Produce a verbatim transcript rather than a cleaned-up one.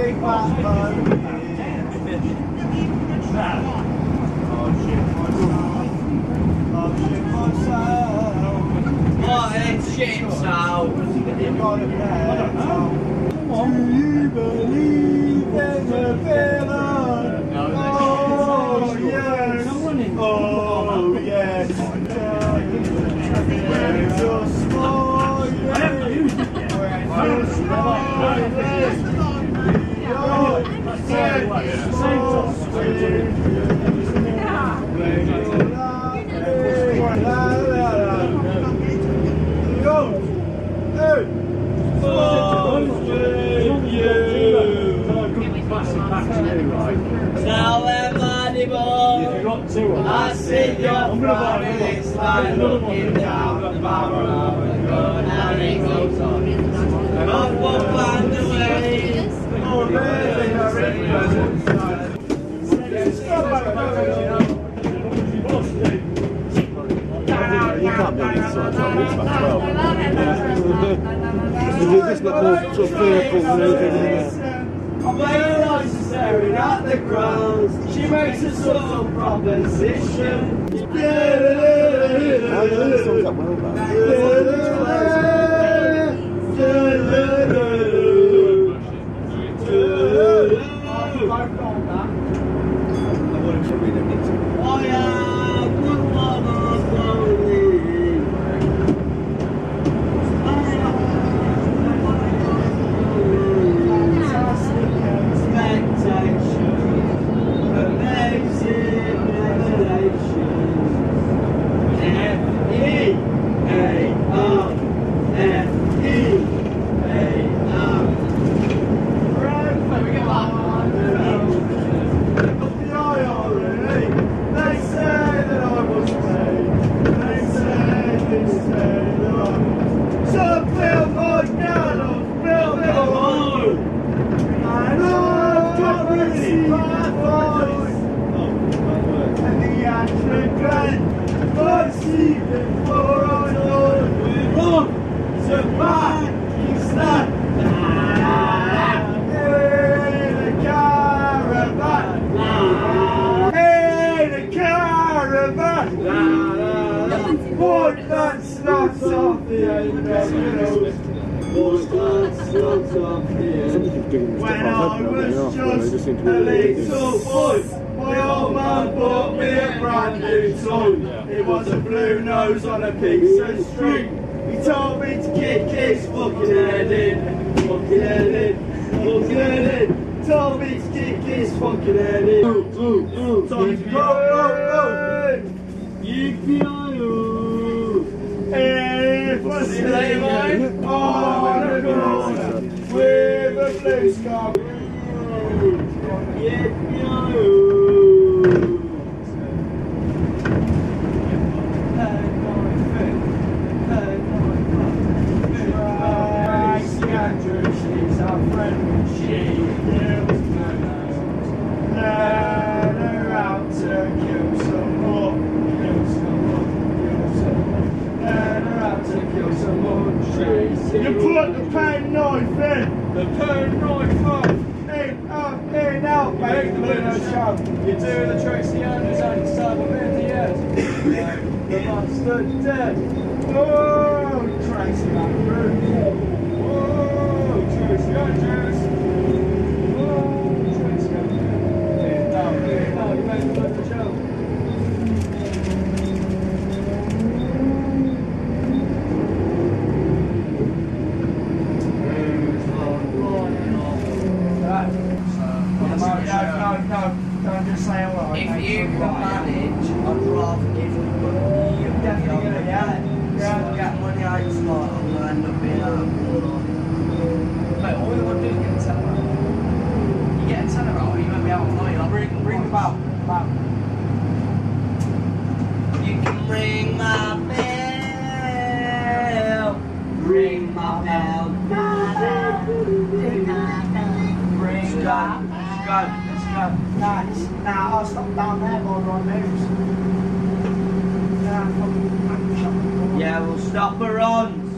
back home. Oh shit, myself. Oh shit, myself. What is shit himself? You got it there. Do you believe there's a villain? Oh yes. Oh yes. Where's your smile? Where's your Now everybody boy, I see your pride, it's like looking down the barrel of a gun and it goes on. God will find a way. Oh, really? You can't be on this side, so it's about twelve. Is it just like more sort of fearful than anything? Playing lights are staring at the ground. She makes a sort of proposition. Oh, yeah, this song's up well, though. I am the mother's lonely. When I was just a little boy, my old man bought me a brand new toy. It was a blue nose on a piece of string. He told me to kick his fucking head in, fucking head in, fucking head in. Told me to kick his fucking head in. Told me to go, go, go. Yippee-yi-yo. Hey, what's the name, mate? Oh, the corner with a blue scarf. Yippee-yi-yo. She's our friend, she kills man. Let her out to kill some more, kill some more, kill some more. Let her out to kill some more trees. You put the pen knife in, the pen knife up, in, up, in, out, make the winner shout. You do the Tracy Andrews and seven fifty years. The monster dead. Oh, Tracy Andrews. Tracy Andrews! Oh, Tracy Andrews! Here now, here now, you made the look for show. No, no, no, don't just say hello. If you can manage, I'd rather give you money. You're definitely gonna get it. Yeah, get money out of smart, I'm gonna end up being out. Mate, all you want to do is get a tenner out. You get a tenner out, you won't be out of money. I'll bring, bring about, about. You can ring my bell, ring my bell, ring my bell. Let's go, let's go, let's go. Nice. Now I'll stop down there while we're on news. Yeah, we'll stop her on.